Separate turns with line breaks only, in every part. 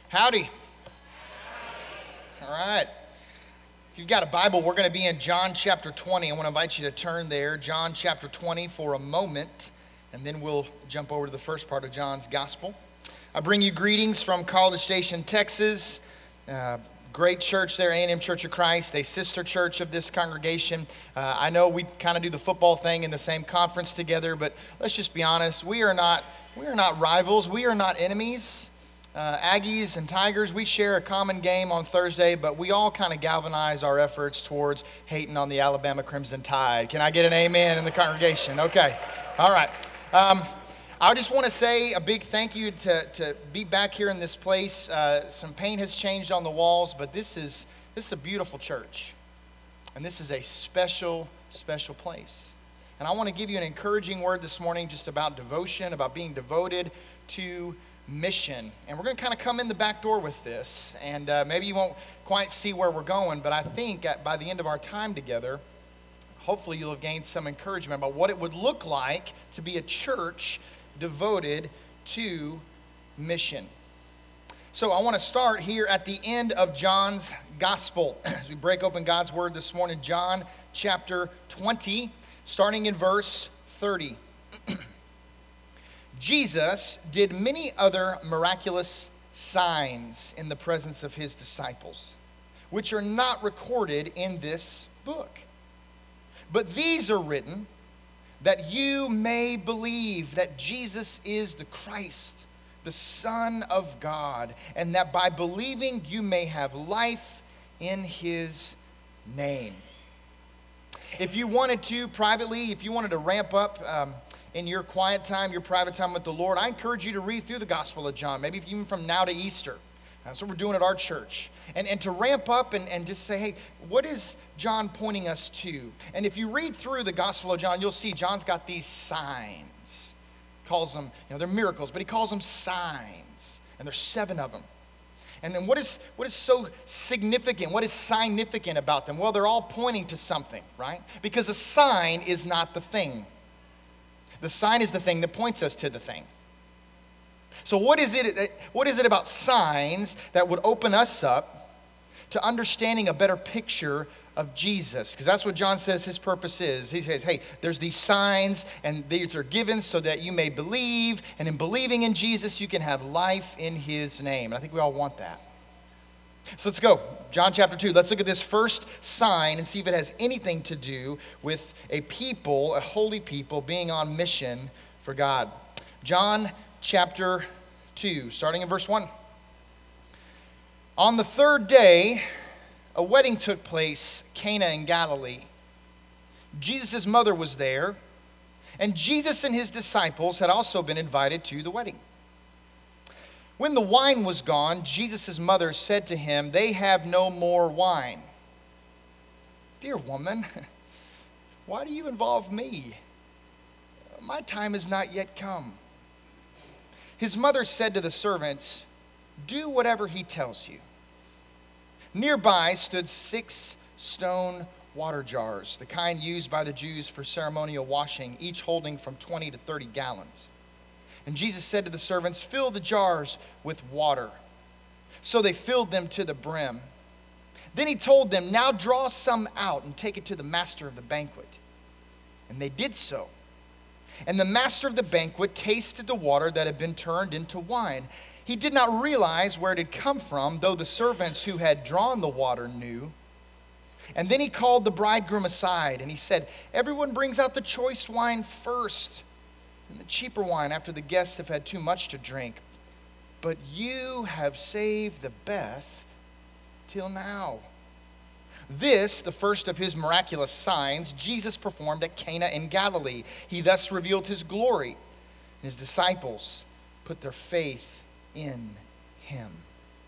Howdy. All right. If you've got a Bible, we're going to be in John chapter 20. I want to invite you to turn there, John chapter 20, for a moment, and then we'll jump over to the first part of John's gospel. I bring you greetings from College Station, Texas. Great church there, A&M Church of Christ, a sister church of this congregation. I know we kind of do the football thing in the same conference together, but let's just be honest. We are not rivals. We are not enemies. Aggies and Tigers, we share a common game on Thursday, but we all kind of galvanize our efforts towards hating on the Alabama Crimson Tide. Can I get an amen in the congregation? Okay. All right. I just want to say a big thank you to be back here in this place. Some paint has changed on the walls, but this is a beautiful church. And this is a special, special place. And I want to give you an encouraging word this morning just about devotion, about being devoted to mission. And we're going to kind of come in the back door with this, and maybe you won't quite see where we're going, but I think by the end of our time together, hopefully you'll have gained some encouragement about what it would look like to be a church devoted to mission. So I want to start here at the end of John's gospel as we break open God's word this morning. John chapter 20, starting in verse 30. Jesus did many other miraculous signs in the presence of his disciples, which are not recorded in this book. But these are written that you may believe that Jesus is the Christ, the Son of God, and that by believing you may have life in his name. If you wanted to privately, if you wanted to ramp up in your quiet time, your private time with the Lord, I encourage you to read through the Gospel of John, maybe even from now to Easter. That's what we're doing at our church. And to ramp up and just say, hey, what is John pointing us to? And if you read through the Gospel of John, you'll see John's got these signs. He calls them, they're miracles, but he calls them signs. And there's 7 of them. And then what is so significant? What is significant about them? Well, they're all pointing to something, right? Because a sign is not the thing. The sign is the thing that points us to the thing. So what is it about signs that would open us up to understanding a better picture of Jesus? Because that's what John says his purpose is. He says, hey, there's these signs, and these are given so that you may believe, and in believing in Jesus, you can have life in his name. And I think we all want that. So let's go. John chapter 2. Let's look at this first sign and see if it has anything to do with a people, a holy people, being on mission for God. John chapter 2, starting in verse 1. On the 3rd day, a wedding took place, Cana in Galilee. Jesus' mother was there, and Jesus and his disciples had also been invited to the wedding. When the wine was gone, Jesus' mother said to him, "They have no more wine." "Dear woman, why do you involve me? My time has not yet come." His mother said to the servants, "Do whatever he tells you." Nearby stood 6 stone water jars, the kind used by the Jews for ceremonial washing, each holding from 20 to 30 gallons. And Jesus said to the servants, "Fill the jars with water." So they filled them to the brim. Then he told them, "Now draw some out and take it to the master of the banquet." And they did so. And the master of the banquet tasted the water that had been turned into wine. He did not realize where it had come from, though the servants who had drawn the water knew. And then he called the bridegroom aside, and he said, "Everyone brings out the choice wine first, and the cheaper wine after the guests have had too much to drink. But you have saved the best till now." This, the first of his miraculous signs, Jesus performed at Cana in Galilee. He thus revealed his glory, and his disciples put their faith in him.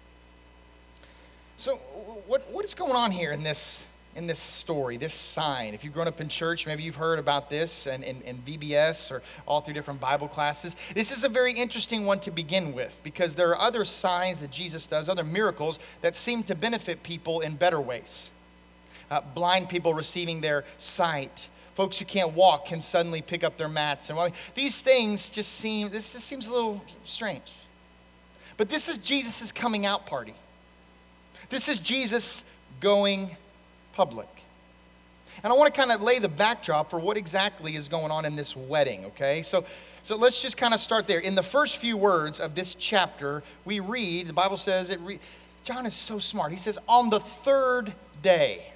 So what is going on here in this story, this sign? If you've grown up in church, maybe you've heard about this in VBS or all through different Bible classes. This is a very interesting one to begin with because there are other signs that Jesus does, other miracles that seem to benefit people in better ways. Blind people receiving their sight. Folks who can't walk can suddenly pick up their mats. And these things this just seems a little strange. But this is Jesus' coming out party. This is Jesus going public. And I want to kind of lay the backdrop for what exactly is going on in this wedding, okay? So let's just kind of start there. In the first few words of this chapter, we read, the Bible says, John is so smart. He says, on the third day.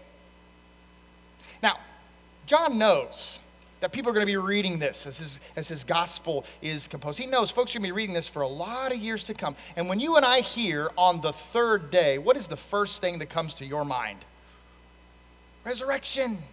Now, John knows that people are going to be reading this as his gospel is composed. He knows folks are going to be reading this for a lot of years to come. And when you and I hear on the third day, what is the first thing that comes to your mind? Resurrection.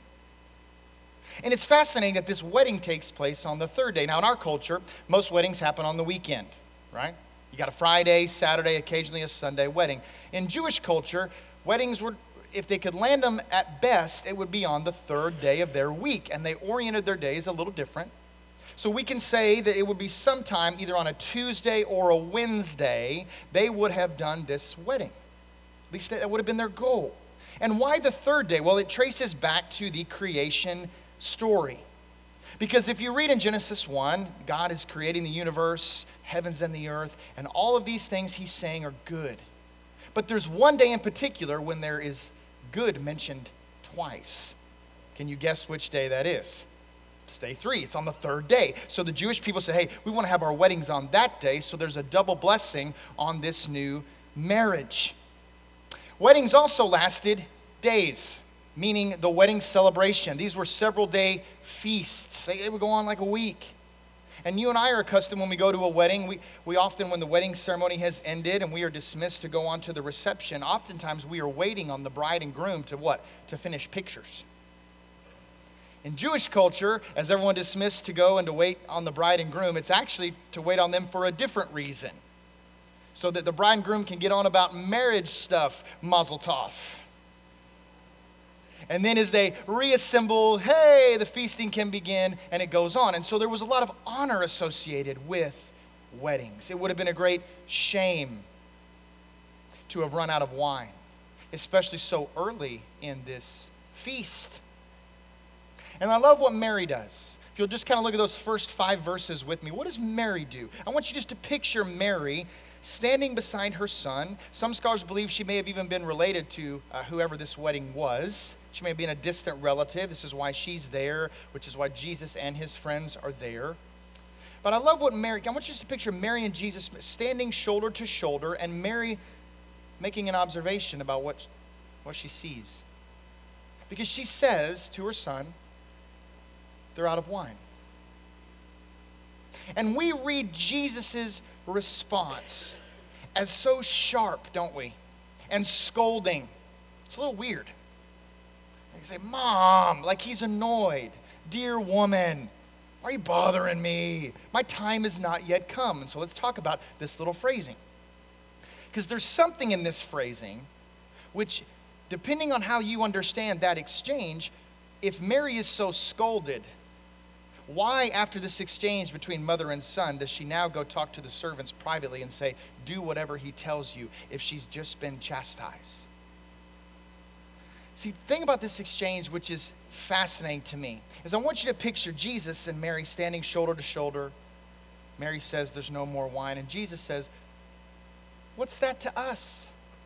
And it's fascinating that this wedding takes place on the third day. Now, in our culture, most weddings happen on the weekend, right? You got a Friday, Saturday, occasionally a Sunday wedding. In Jewish culture, weddings were, if they could land them at best, it would be on the third day of their week. And they oriented their days a little different. So we can say that it would be sometime either on a Tuesday or a Wednesday, they would have done this wedding. At least that would have been their goal. And why the third day? Well, it traces back to the creation story. Because if you read in Genesis 1, God is creating the universe, heavens and the earth, and all of these things he's saying are good. But there's one day in particular when there is good mentioned twice. Can you guess which day that is? It's day 3. It's on the third day. So the Jewish people say, hey, we want to have our weddings on that day, so there's a double blessing on this new marriage. Weddings also lasted days, meaning the wedding celebration. These were several day feasts. They would go on like a week. And you and I are accustomed when we go to a wedding, we often, when the wedding ceremony has ended and we are dismissed to go on to the reception, oftentimes we are waiting on the bride and groom to what? To finish pictures. In Jewish culture, as everyone dismissed to go and to wait on the bride and groom, it's actually to wait on them for a different reason. So that the bride and groom can get on about marriage stuff, mazel tov. And then as they reassemble, hey, the feasting can begin, and it goes on. And so there was a lot of honor associated with weddings. It would have been a great shame to have run out of wine, especially so early in this feast. And I love what Mary does. If you'll just kind of look at those first 5 verses with me, what does Mary do? I want you just to picture Mary standing beside her son. Some scholars believe she may have even been related to whoever this wedding was. She may have been a distant relative. This is why she's there, which is why Jesus and his friends are there. But I love what Mary, I want you to picture Mary and Jesus standing shoulder to shoulder, and Mary making an observation about what she sees. Because she says to her son, they're out of wine. And we read Jesus' response as so sharp, don't we? And scolding. It's a little weird. They say, Mom, like he's annoyed. Dear woman, why are you bothering me? My time has not yet come. And so let's talk about this little phrasing. Because there's something in this phrasing which, depending on how you understand that exchange, if Mary is so scolded, why, after this exchange between mother and son, does she now go talk to the servants privately and say, do whatever he tells you, if she's just been chastised? See, the thing about this exchange, which is fascinating to me, is I want you to picture Jesus and Mary standing shoulder to shoulder. Mary says, there's no more wine. And Jesus says, what's that to us?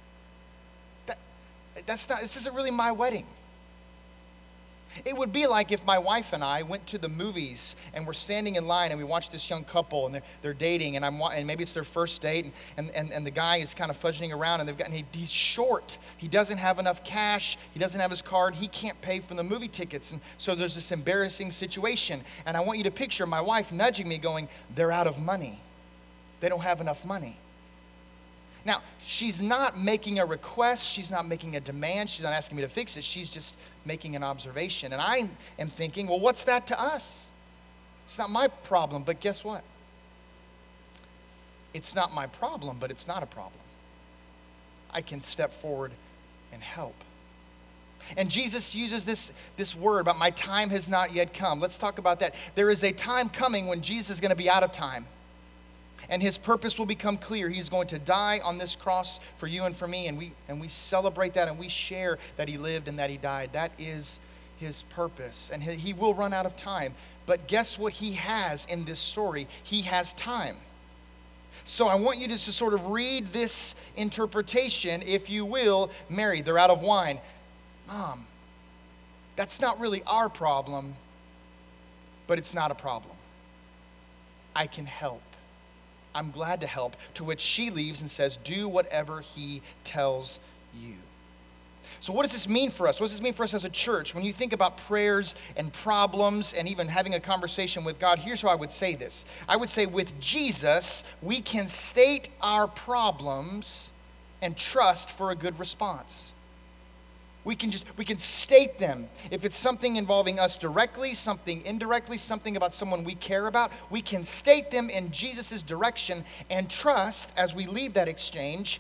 This isn't really my wedding. It would be like if my wife and I went to the movies and we're standing in line and we watch this young couple and they're dating and maybe it's their first date and the guy is kind of fudging around and he's short. He doesn't have enough cash. He doesn't have his card. He can't pay for the movie tickets. And so there's this embarrassing situation. And I want you to picture my wife nudging me going, they're out of money. They don't have enough money. Now, she's not making a request. She's not making a demand. She's not asking me to fix it. She's just making an observation. And I am thinking, well, what's that to us? It's not my problem, but guess what? It's not my problem, but it's not a problem. I can step forward and help. And Jesus uses this word about my time has not yet come. Let's talk about that. There is a time coming when Jesus is going to be out of time. And his purpose will become clear. He's going to die on this cross for you and for me. And we celebrate that and we share that he lived and that he died. That is his purpose. And he will run out of time. But guess what he has in this story? He has time. So I want you to sort of read this interpretation, if you will. Mary, they're out of wine. Mom, that's not really our problem, but it's not a problem. I can help. I'm glad to help. To which she leaves and says, do whatever he tells you. So what does this mean for us? What does this mean for us as a church? When you think about prayers and problems and even having a conversation with God, here's how I would say this. I would say with Jesus, we can state our problems and trust for a good response. We can state them. If it's something involving us directly, something indirectly, something about someone we care about, we can state them in Jesus' direction and trust as we leave that exchange,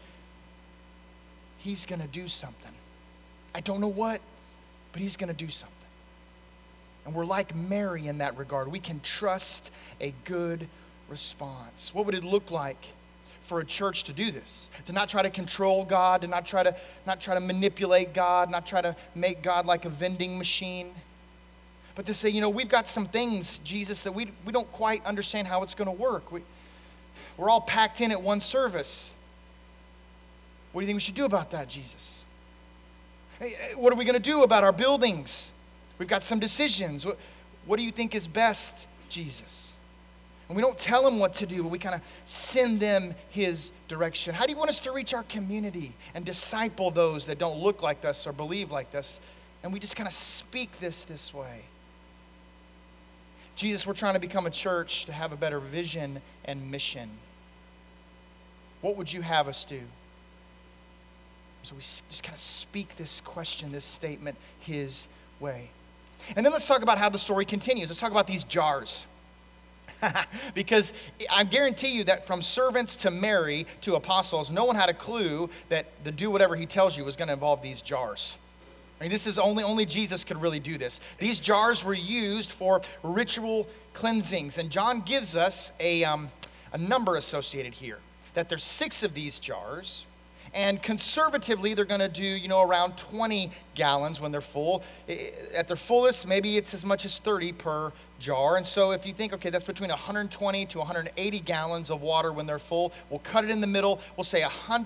he's going to do something. I don't know what, but he's going to do something. And we're like Mary in that regard. We can trust a good response. What would it look like for a church to do this? To not try to control God, to not try to manipulate God, not try to make God like a vending machine, but to say, we've got some things, Jesus, that we don't quite understand how it's going to work. We're all packed in at one service. What do you think we should do about that, Jesus? What are we going to do about our buildings? We've got some decisions. What do you think is best, Jesus? And we don't tell them what to do, but we kind of send them his direction. How do you want us to reach our community and disciple those that don't look like us or believe like us? And we just kind of speak this way. Jesus, we're trying to become a church to have a better vision and mission. What would you have us do? So we just kind of speak this question, this statement, his way. And then let's talk about how the story continues. Let's talk about these jars. Because I guarantee you that from servants to Mary to apostles, no one had a clue that the do whatever he tells you was going to involve these jars. I mean, this is only Jesus could really do this. These jars were used for ritual cleansings. And John gives us a number associated here. That there's 6 of these jars. And conservatively, they're going to do, around 20 gallons when they're full. At their fullest, maybe it's as much as 30 per jar. And so if you think, okay, that's between 120 to 180 gallons of water when they're full, we'll cut it in the middle. We'll say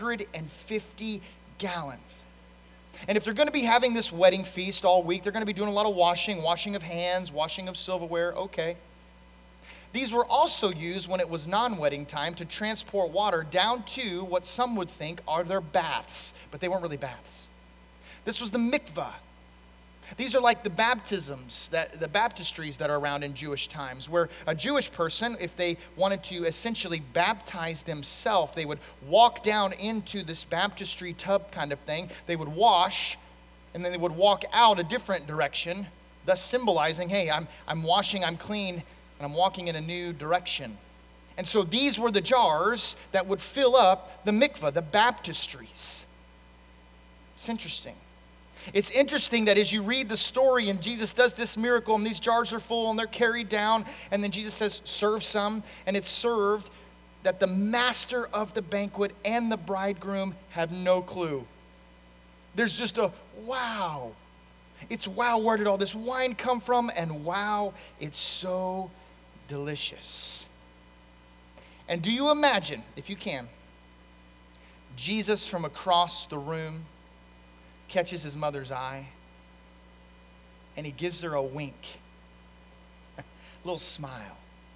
150 gallons. And if they're going to be having this wedding feast all week, they're going to be doing a lot of washing of hands, washing of silverware, okay. These were also used when it was non-wedding time to transport water down to what some would think are their baths, but they weren't really baths. This was the mikvah. These are like the baptisms, the baptistries that are around in Jewish times, where a Jewish person, if they wanted to essentially baptize themselves, they would walk down into this baptistry tub kind of thing. They would wash, and then they would walk out a different direction, thus symbolizing, hey, I'm washing, I'm clean, and I'm walking in a new direction. And so these were the jars that would fill up the mikvah, the baptistries. It's interesting. It's interesting that as you read the story and Jesus does this miracle and these jars are full and they're carried down, and then Jesus says, serve some, and it's served, that the master of the banquet and the bridegroom have no clue. There's just a wow. It's wow, where did all this wine come from? And wow, it's so delicious. And do you imagine, if you can, Jesus from across the room catches his mother's eye and he gives her a wink, a little smile.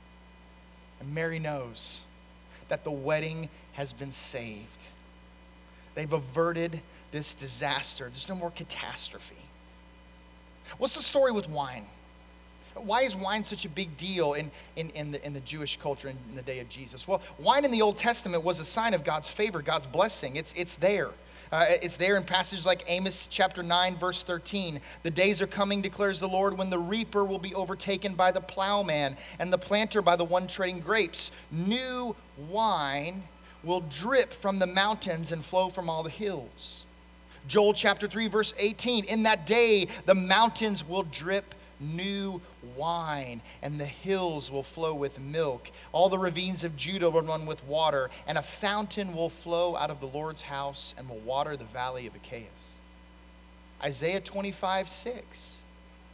And Mary knows that the wedding has been saved. They've averted this disaster. There's no more catastrophe. What's the story with wine? Why is wine such a big deal in the Jewish culture in the day of Jesus? Well, wine in the Old Testament was a sign of God's favor, God's blessing. It's there. It's there in passages like Amos chapter 9, verse 13. The days are coming, declares the Lord, when the reaper will be overtaken by the plowman and the planter by the one treading grapes. New wine will drip from the mountains and flow from all the hills. Joel chapter 3, verse 18. In that day, the mountains will drip new wine, and the hills will flow with milk. All the ravines of Judah will run with water, and a fountain will flow out of the Lord's house and will water the valley of Achaia. Isaiah 25, 6.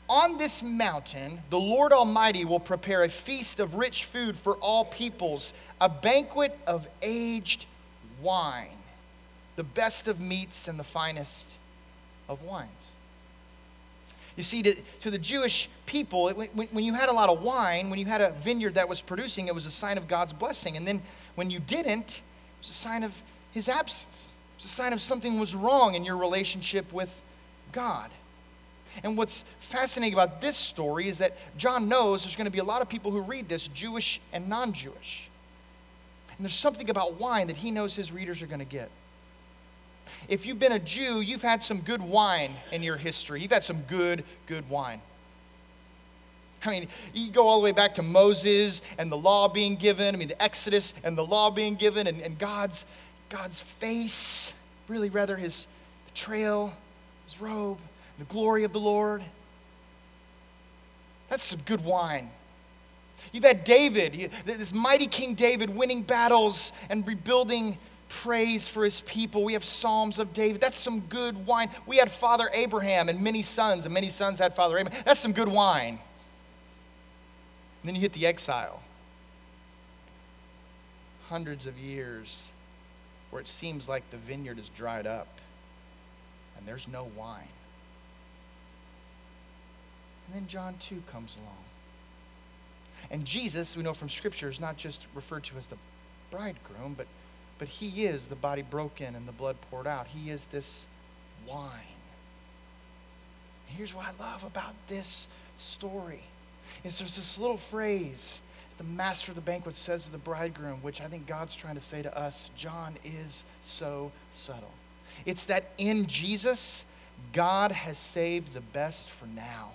On this mountain, the Lord Almighty will prepare a feast of rich food for all peoples, a banquet of aged wine, the best of meats and the finest of wines. You see, to the Jewish people, when you had a lot of wine, when you had a vineyard that was producing, it was a sign of God's blessing. And then when you didn't, it was a sign of his absence. It was a sign of something was wrong in your relationship with God. And what's fascinating about this story is that John knows there's going to be a lot of people who read this, Jewish and non-Jewish. And there's something about wine that he knows his readers are going to get. If you've been a Jew, you've had some good wine in your history. You've had some good wine. I mean, you go all the way back to Moses and the law being given. I mean, the Exodus and the law being given, and God's face, really rather his betrayal, his robe, the glory of the Lord. That's some good wine. You've had David, this mighty King David, winning battles and rebuilding praise for his people. We have Psalms of David. That's some good wine. We had Father Abraham and many sons had Father Abraham. That's some good wine. And then you hit the exile. Hundreds of years where it seems like the vineyard is dried up and there's no wine. And then John 2 comes along. And Jesus, we know from Scripture, is not just referred to as the bridegroom, but he is the body broken and the blood poured out. He is this wine. And here's what I love about this story is there's this little phrase the master of the banquet says to the bridegroom, which I think God's trying to say to us. John is so subtle. It's that in Jesus, God has saved the best for now.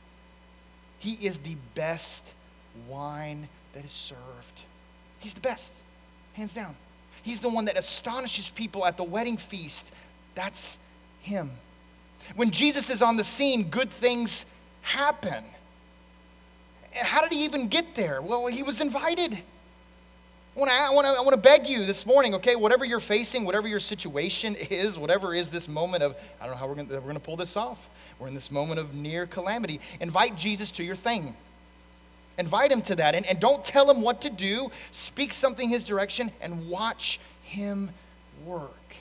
He is the best wine that is served. He's the best, hands down. He's the one that astonishes people at the wedding feast. That's him. When Jesus is on the scene, good things happen. And how did he even get there? Well, he was invited. I want to beg you this morning, okay, whatever you're facing, whatever your situation is, whatever is this moment of, I don't know how we're going to pull this off. We're in this moment of near calamity. Invite Jesus to your thing. Invite him to that, and don't tell him what to do. Speak something his direction and watch him work.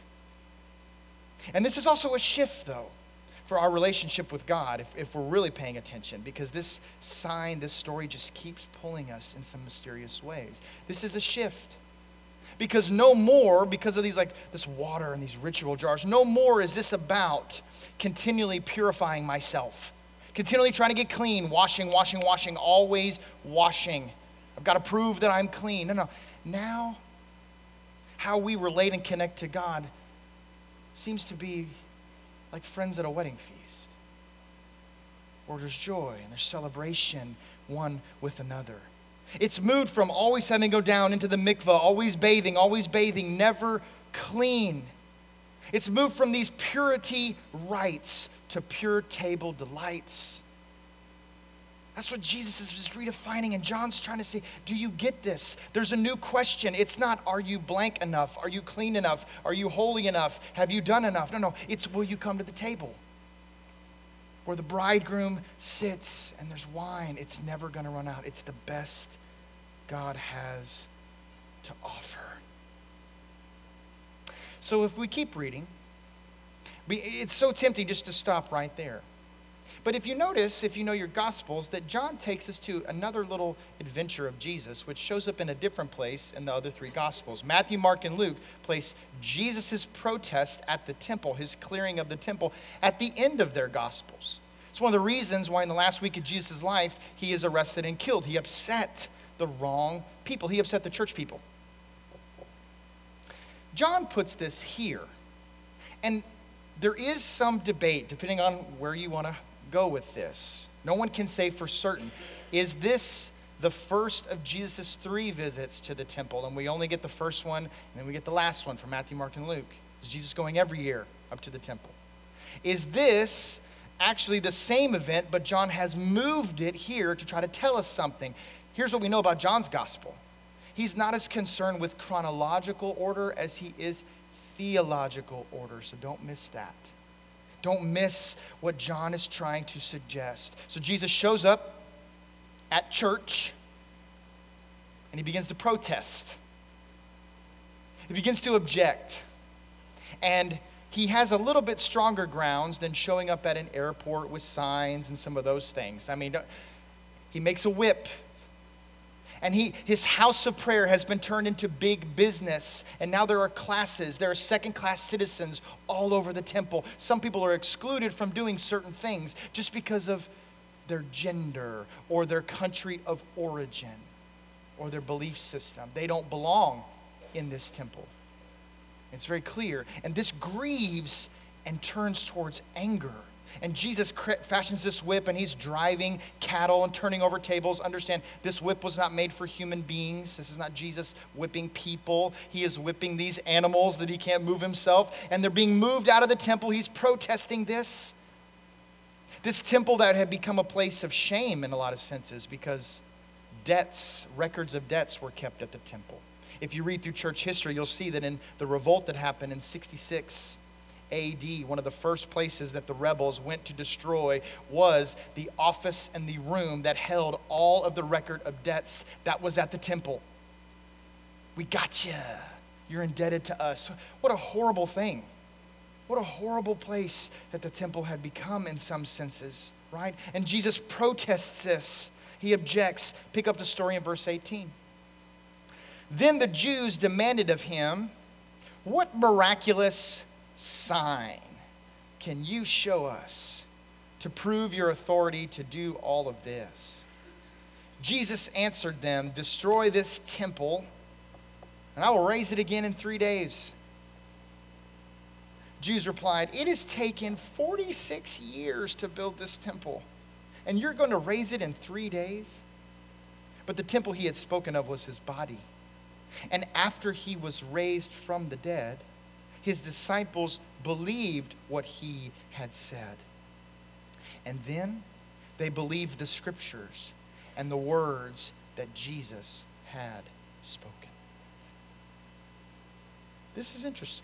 And this is also a shift, though, for our relationship with God, if we're really paying attention, because this sign, this story just keeps pulling us in some mysterious ways. This is a shift. Because no more, because of these this water and these ritual jars, no more is this about continually purifying myself. Continually trying to get clean, washing, always washing. I've got to prove that I'm clean. No. Now, how we relate and connect to God seems to be like friends at a wedding feast. Where there's joy and there's celebration one with another. It's moved from always having to go down into the mikvah, always bathing, never clean. It's moved from these purity rites to pure table delights. That's what Jesus is redefining, and John's trying to say, do you get this? There's a new question. It's not, are you blank enough? Are you clean enough? Are you holy enough? Have you done enough? No, it's will you come to the table? Where the bridegroom sits and there's wine. It's never going to run out. It's the best God has to offer. So if we keep reading, it's so tempting just to stop right there. But if you notice, if you know your Gospels, that John takes us to another little adventure of Jesus, which shows up in a different place in the other three Gospels. Matthew, Mark, and Luke place Jesus' protest at the temple, his clearing of the temple, at the end of their Gospels. It's one of the reasons why in the last week of Jesus' life, he is arrested and killed. He upset the wrong people. He upset the church people. John puts this here. And there is some debate, depending on where you want to go with this. No one can say for certain. Is this the first of Jesus' 3 visits to the temple? And we only get the first one, and then we get the last one from Matthew, Mark, and Luke. Is Jesus going every year up to the temple? Is this actually the same event, but John has moved it here to try to tell us something? Here's what we know about John's gospel. He's not as concerned with chronological order as he is theological order, so don't miss that. Don't miss what John is trying to suggest. So Jesus shows up at church, and he begins to protest. He begins to object. And he has a little bit stronger grounds than showing up at an airport with signs and some of those things. I mean, he makes a whip. And his house of prayer has been turned into big business. And now there are classes. There are second-class citizens all over the temple. Some people are excluded from doing certain things just because of their gender or their country of origin or their belief system. They don't belong in this temple. It's very clear. And this grieves and turns towards anger. And Jesus fashions this whip, and he's driving cattle and turning over tables. Understand, this whip was not made for human beings. This is not Jesus whipping people. He is whipping these animals that he can't move himself. And they're being moved out of the temple. He's protesting this. This temple that had become a place of shame in a lot of senses because records of debts were kept at the temple. If you read through church history, you'll see that in the revolt that happened in 66 AD, one of the first places that the rebels went to destroy was the office and the room that held all of the record of debts that was at the temple. We got you. You're indebted to us. What a horrible thing. What a horrible place that the temple had become in some senses, right? And Jesus protests this. He objects. Pick up the story in verse 18. Then the Jews demanded of him, "What miraculous sign can you show us to prove your authority to do all of this?" Jesus answered them, "Destroy this temple, and I will raise it again in 3 days." Jews replied, "It has taken 46 years to build this temple, and you're going to raise it in 3 days?" But the temple he had spoken of was his body. And after he was raised from the dead, his disciples believed what he had said. And then they believed the scriptures and the words that Jesus had spoken. This is interesting.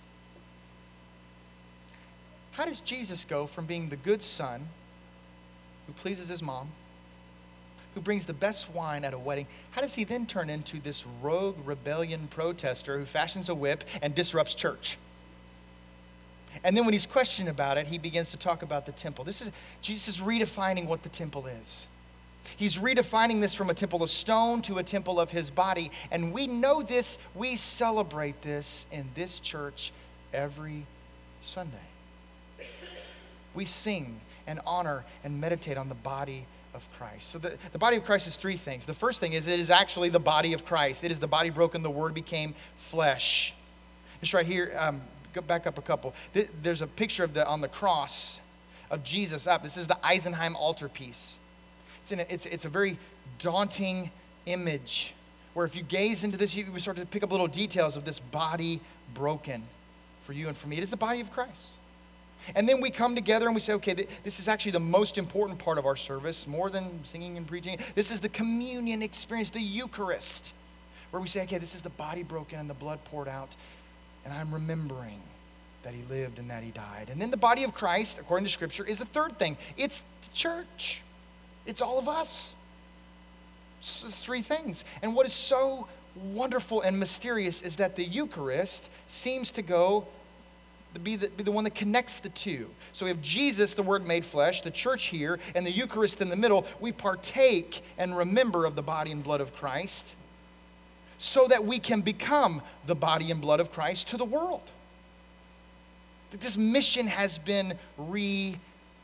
How does Jesus go from being the good son who pleases his mom, who brings the best wine at a wedding, how does he then turn into this rogue rebellion protester who fashions a whip and disrupts church? And then when he's questioned about it, he begins to talk about the temple. Jesus is redefining what the temple is. He's redefining this from a temple of stone to a temple of his body. And we know this, we celebrate this in this church every Sunday. We sing and honor and meditate on the body of Christ. So the body of Christ is three things. The first thing is it is actually the body of Christ. It is the body broken, the word became flesh. It's right here. Go back up a couple. There's a picture on the cross of Jesus up. This is the Eisenheim altarpiece. It's a very daunting image where if you gaze into this, you start to pick up little details of this body broken for you and for me. It is the body of Christ. And then we come together and we say, okay, this is actually the most important part of our service, more than singing and preaching. This is the communion experience, the Eucharist, where we say, okay, this is the body broken and the blood poured out. And I'm remembering that he lived and that he died. And then the body of Christ, according to Scripture, is a third thing. It's the church. It's all of us. It's three things. And what is so wonderful and mysterious is that the Eucharist seems to be the one that connects the two. So we have Jesus, the Word made flesh, the church here, and the Eucharist in the middle. We partake and remember of the body and blood of Christ, so that we can become the body and blood of Christ to the world. That this mission has been redefined.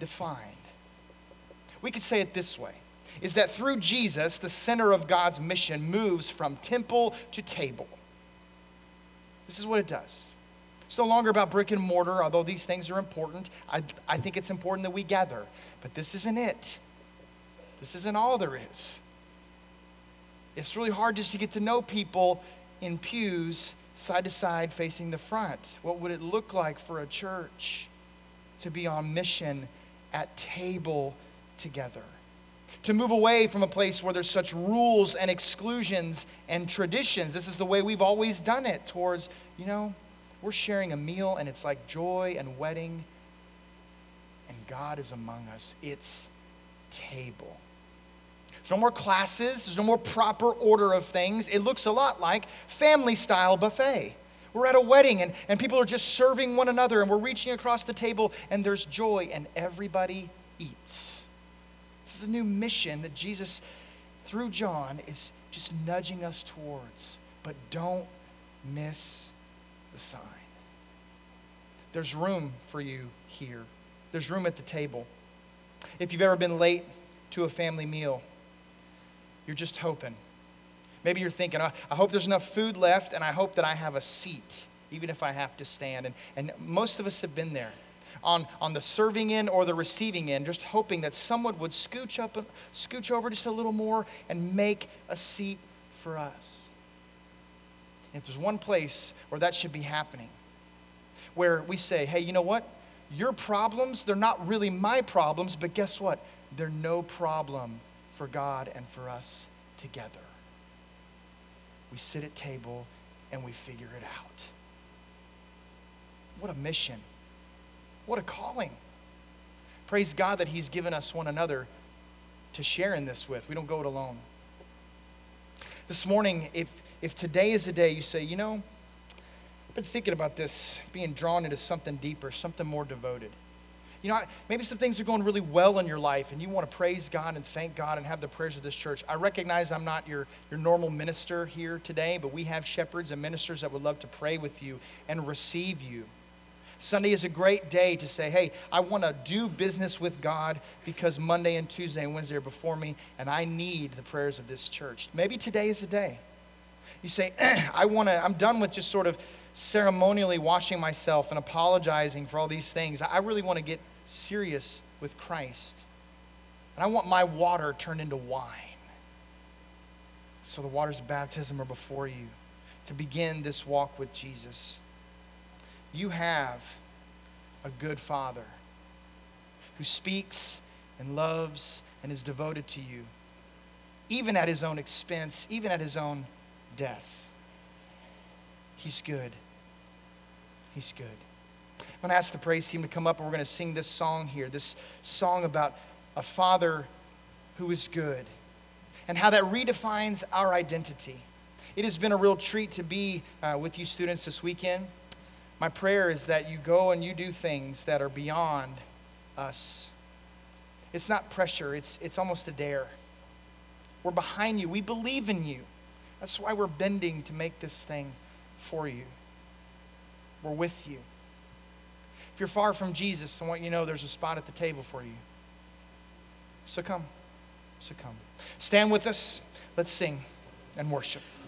We could say it this way, is that through Jesus, the center of God's mission moves from temple to table. This is what it does. It's no longer about brick and mortar, although these things are important. I think it's important that we gather, but this isn't it. This isn't all there is. It's really hard just to get to know people in pews, side to side, facing the front. What would it look like for a church to be on mission at table together? To move away from a place where there's such rules and exclusions and traditions. This is the way we've always done it towards, we're sharing a meal and it's like joy and wedding. and God is among us. It's table. There's no more classes. There's no more proper order of things. It looks a lot like family-style buffet. We're at a wedding, and people are just serving one another, and we're reaching across the table, and there's joy, and everybody eats. This is a new mission that Jesus, through John, is just nudging us towards. But don't miss the sign. There's room for you here. There's room at the table. If you've ever been late to a family meal, you're just hoping. Maybe you're thinking, I hope there's enough food left, and I hope that I have a seat, even if I have to stand. And most of us have been there, on the serving end or the receiving end, just hoping that someone would scooch over just a little more and make a seat for us. And if there's one place where that should be happening, where we say, hey, you know what? Your problems, they're not really my problems, but guess what? They're no problem for God and for us together. We sit at table and we figure it out. What a mission. What a calling. Praise God that he's given us one another to share in this with. We don't go it alone. This morning, if today is a day you say, you know, I've been thinking about this, being drawn into something deeper, something more devoted. You know, maybe some things are going really well in your life and you want to praise God and thank God and have the prayers of this church. I recognize I'm not your normal minister here today, but we have shepherds and ministers that would love to pray with you and receive you. Sunday is a great day to say, hey, I want to do business with God because Monday and Tuesday and Wednesday are before me and I need the prayers of this church. Maybe today is a day. You say, I'm done with just sort of ceremonially washing myself and apologizing for all these things. I really want to get serious with Christ. And I want my water turned into wine. So the waters of baptism are before you to begin this walk with Jesus. You have a good Father who speaks and loves and is devoted to you, even at his own expense, even at his own death. He's good. He's good. I'm going to ask the praise team to come up and we're going to sing this song here, this song about a Father who is good and how that redefines our identity. It has been a real treat to be with you students this weekend. My prayer is that you go and you do things that are beyond us. It's not pressure, it's almost a dare. We're behind you. We believe in you. That's why we're bending to make this thing for you. We're with you. If you're far from Jesus, I want you to know there's a spot at the table for you. So come. So come. Stand with us. Let's sing and worship.